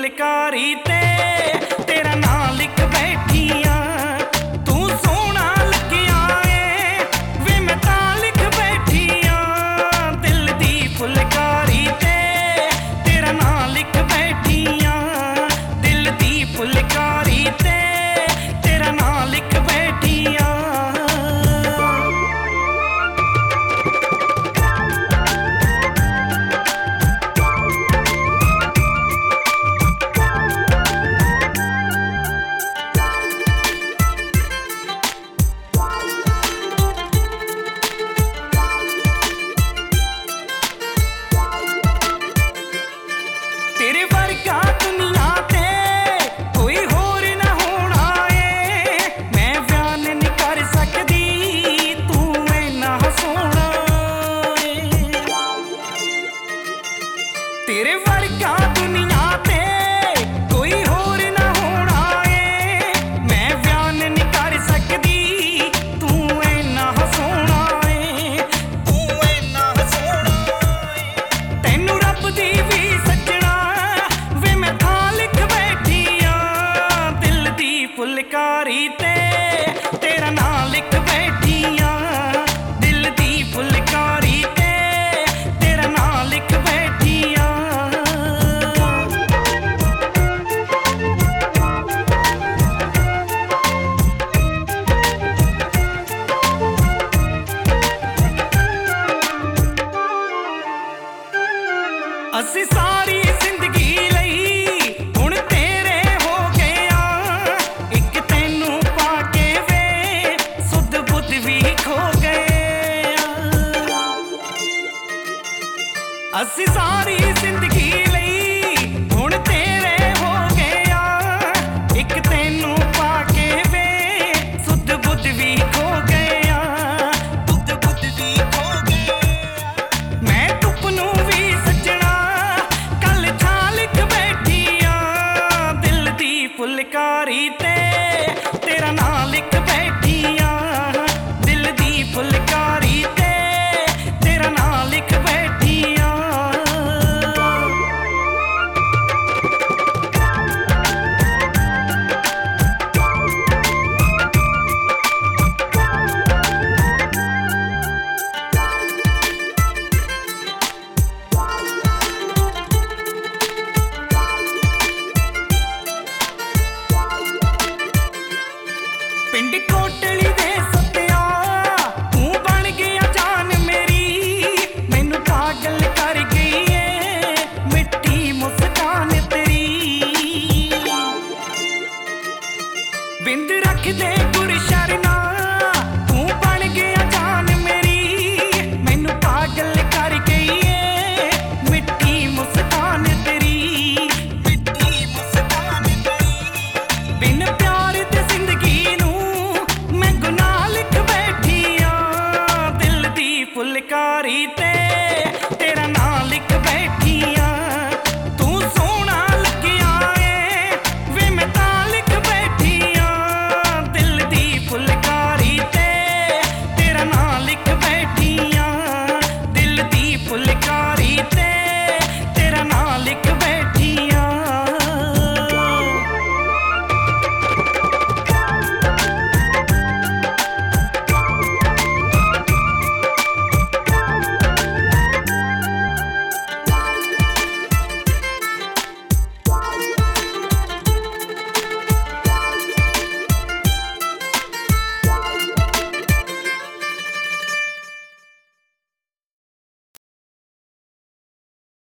फुलकारी ते तेरा नां लिख बैठिया। तू सोना लगिया ए वे मैं तां लिख बैठिया। दिल दी फुलकारी ते तेरा नां लिख बैठिया। दिल दी फुलकारी ते तेरा नां लिख बैठिया। तेरे वर्गा दुनिया ते कोई होर ना होना ए। मैं बयान नहीं कर सकदी तू इन्ना सोहना ए। तेरे वर्गा दुनिया ते कोई होर ना होना ए। मैं बयान नहीं कर सकदी तू इन्ना सोहना ए। तू इन्ना सोहना ए। तैनू रब दी भी फुलकारी ते तेरा नां लिख बैठिया। दिल दी फुलकारी ते तेरा नां लिख बैठिया। असी सारी जिंदगी लई हुण तेरे हो गया। एक तैनू पाके वे सुध बुध भी खो गए। असी सारी जिंदगी लई